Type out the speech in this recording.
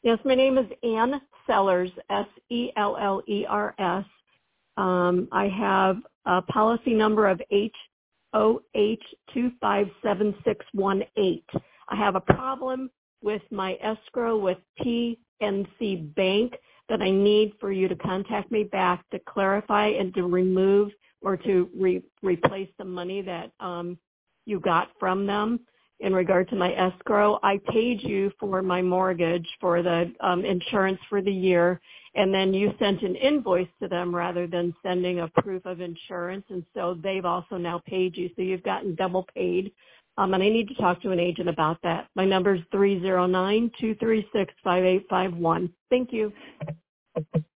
Yes, my name is Ann Sellers, Sellers. I have a policy number of HOH257618. I have a problem with my escrow with PNC Bank that I need for you to contact me back to clarify and to remove or to replace the money that you got from them in regard to my escrow. I paid you for my mortgage for the insurance for the year, and then you sent an invoice to them rather than sending a proof of insurance, and so they've also now paid you. So you've gotten double paid, and I need to talk to an agent about that. My number is 309-236-5851. Thank you.